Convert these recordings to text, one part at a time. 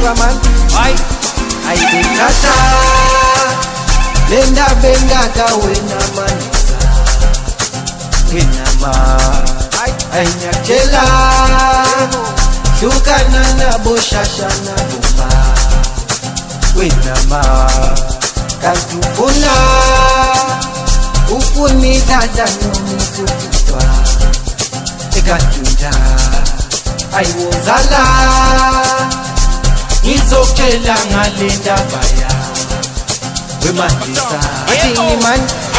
Aywa man, ayithatha lenda bengaka wena manisa wena ma ayinyathela hlukana nabo shasha nabo wena ma kanti ufuni dada nomututwa ekatunda ayiwozala ngizokutshela ngale ndaba ya wemandisa athini man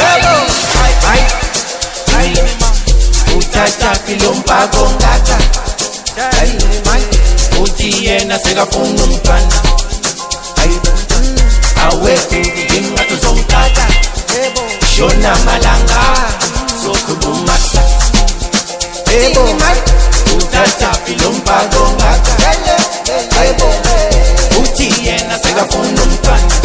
hayi uthatha philo mpako ngaka uthi yena sekafuna umntwana awethu ingathi zomthatha shona malanga sokhuluma uthatha philo mpako ngaka uthi yena sekafuna umntwana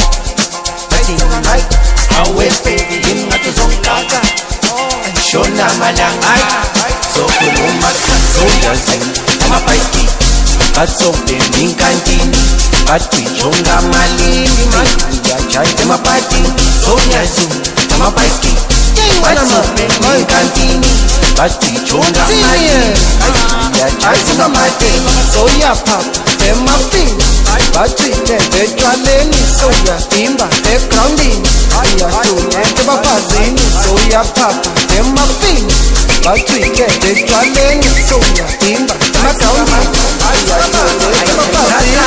awethu ingathi zomthatha shona malanga sokhuluma amabhayisikili batsombe minkantini batwijonga malini mandiyajayiva emapatini sonyazi amabhayisikili batsombe minkantini batwijonga malini mandiyajayiva ematini soyaphapha emafini batwite etshwaleni soyadimba egroundini ayasunyeke bafazini soyaphapha emafini batwite etshwaleni soyadimba emagroundini ayasunyeke bafazini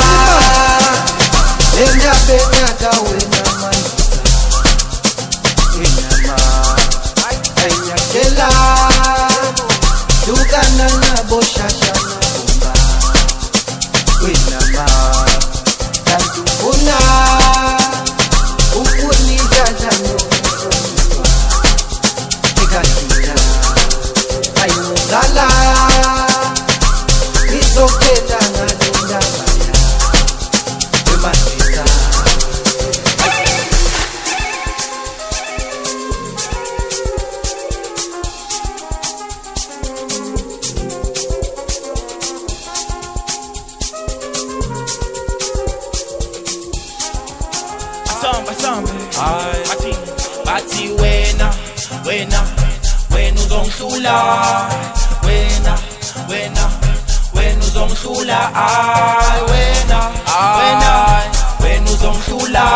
lenda bengaka wena manisa wena ma ayinyathela hlukana nabo shasha nabo wena ma kanti ufuni dada nomututwa ekatunda ayiwozala ngizokutshela ngale ndaba ya wemandisa bathi wena uzongihlula wena uzongihlula wena uzongihlula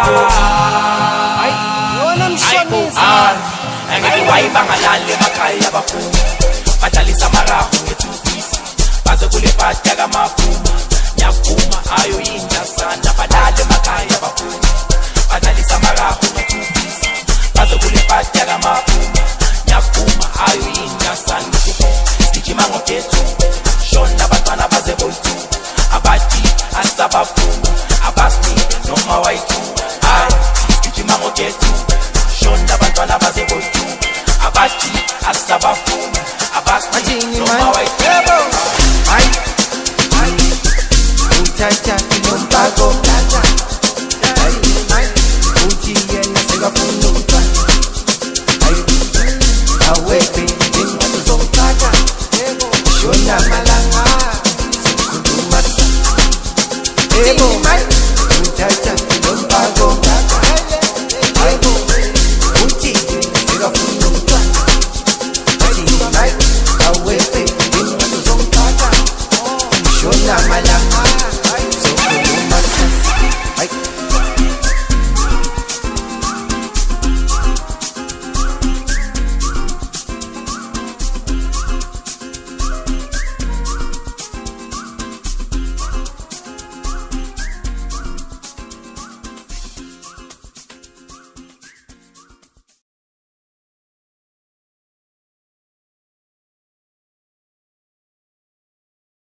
yona mshonisa angithi wayibangalali emakhaya abafundi badlalisa amarahu ngethuvisi baze kule pati yakamaphuma nyavuma ayo yinjasana badlala emakhaya abafundi badlalisa amarahu ngethuvisi baze kule pati yakamaphuma nyavuma ayo yinjasana sigijima ngogethu shona abantwana baze boyithu abathi asabafuna abasi noma wayithu hayi sigijima ngogethu shona abantwana baze boyithu abathi asabafuna abasi noma wayithu hayi uthatha philo mpako uthi yena sekafuna umntwana awethu ingathi zomthatha shona malanga sokhuluma uthatha philo mpako uthi sekafuna